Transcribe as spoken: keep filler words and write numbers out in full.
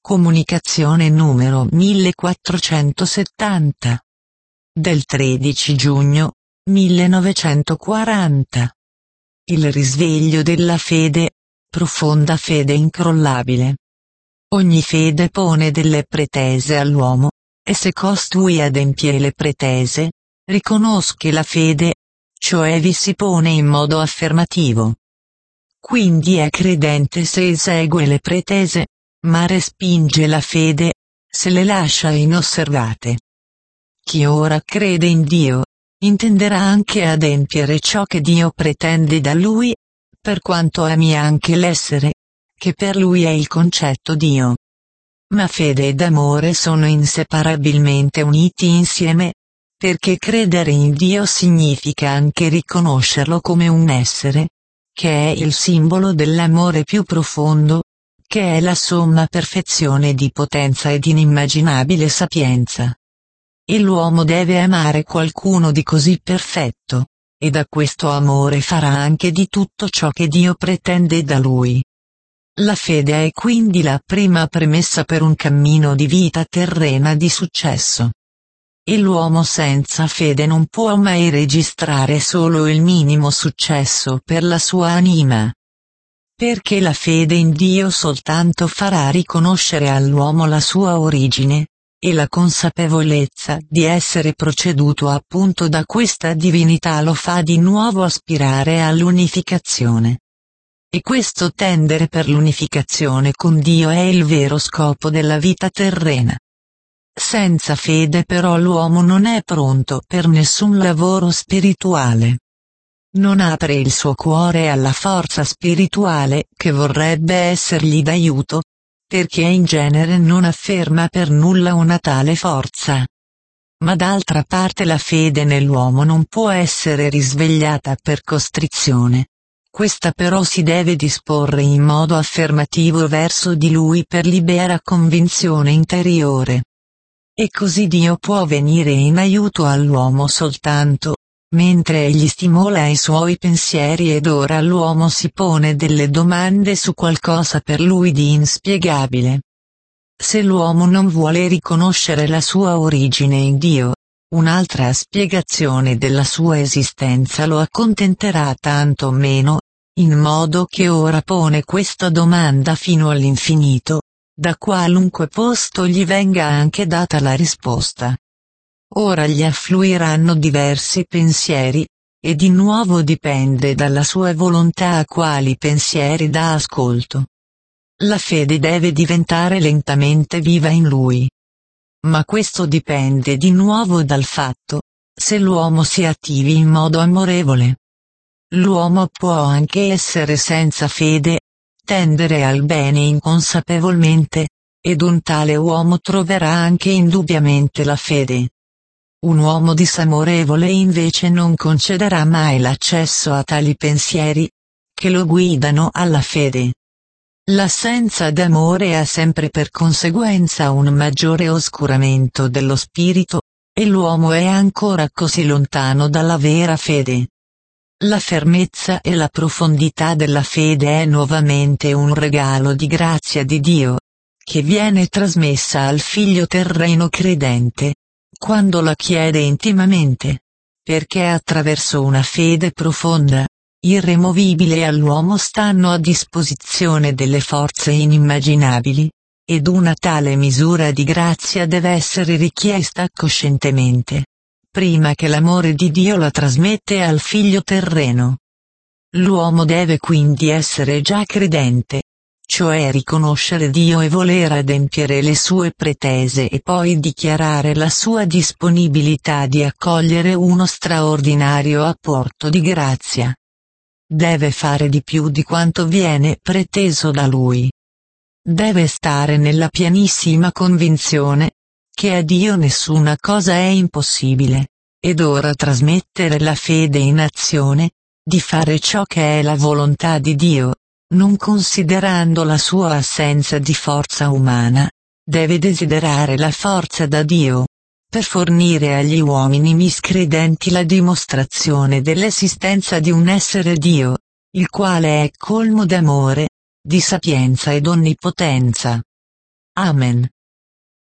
Comunicazione numero millequattrocentosettanta. Del tredici giugno millenovecentoquaranta. Il risveglio della fede, profonda fede incrollabile. Ogni fede pone delle pretese all'uomo, e se costui adempie le pretese, riconosche la fede, cioè vi si pone in modo affermativo. Quindi è credente se esegue le pretese, ma respinge la fede, se le lascia inosservate. Chi ora crede in Dio, intenderà anche adempiere ciò che Dio pretende da lui, per quanto ami anche l'essere, che per lui è il concetto Dio. Ma fede ed amore sono inseparabilmente uniti insieme, perché credere in Dio significa anche riconoscerlo come un essere, che è il simbolo dell'amore più profondo, che è la somma perfezione di potenza ed inimmaginabile sapienza. E l'uomo deve amare qualcuno di così perfetto, e da questo amore farà anche di tutto ciò che Dio pretende da lui. La fede è quindi la prima premessa per un cammino di vita terrena di successo. E l'uomo senza fede non può mai registrare solo il minimo successo per la sua anima. Perché la fede in Dio soltanto farà riconoscere all'uomo la sua origine, e la consapevolezza di essere proceduto appunto da questa divinità lo fa di nuovo aspirare all'unificazione. E questo tendere per l'unificazione con Dio è il vero scopo della vita terrena. Senza fede però l'uomo non è pronto per nessun lavoro spirituale. Non apre il suo cuore alla forza spirituale che vorrebbe essergli d'aiuto, perché in genere non afferma per nulla una tale forza. Ma d'altra parte la fede nell'uomo non può essere risvegliata per costrizione. Questa però si deve disporre in modo affermativo verso di lui per libera convinzione interiore. E così Dio può venire in aiuto all'uomo soltanto mentre egli stimola i suoi pensieri ed ora l'uomo si pone delle domande su qualcosa per lui di inspiegabile. Se l'uomo non vuole riconoscere la sua origine in Dio, un'altra spiegazione della sua esistenza lo accontenterà tanto meno, in modo che ora pone questa domanda fino all'infinito, da qualunque posto gli venga anche data la risposta. Ora gli affluiranno diversi pensieri, e di nuovo dipende dalla sua volontà a quali pensieri dà ascolto. La fede deve diventare lentamente viva in lui. Ma questo dipende di nuovo dal fatto, se l'uomo si attivi in modo amorevole. L'uomo può anche essere senza fede, tendere al bene inconsapevolmente, ed un tale uomo troverà anche indubbiamente la fede. Un uomo disamorevole invece non concederà mai l'accesso a tali pensieri, che lo guidano alla fede. L'assenza d'amore ha sempre per conseguenza un maggiore oscuramento dello spirito, e l'uomo è ancora così lontano dalla vera fede. La fermezza e la profondità della fede è nuovamente un regalo di grazia di Dio, che viene trasmessa al figlio terreno credente, quando la chiede intimamente, perché attraverso una fede profonda, irremovibile all'uomo stanno a disposizione delle forze inimmaginabili, ed una tale misura di grazia deve essere richiesta coscientemente, prima che l'amore di Dio la trasmette al figlio terreno. L'uomo deve quindi essere già credente, cioè riconoscere Dio e voler adempiere le sue pretese e poi dichiarare la sua disponibilità di accogliere uno straordinario apporto di grazia. Deve fare di più di quanto viene preteso da lui. Deve stare nella pienissima convinzione che a Dio nessuna cosa è impossibile, ed ora trasmettere la fede in azione, di fare ciò che è la volontà di Dio. Non considerando la sua assenza di forza umana, deve desiderare la forza da Dio, per fornire agli uomini miscredenti la dimostrazione dell'esistenza di un essere Dio, il quale è colmo d'amore, di sapienza ed onnipotenza. Amen.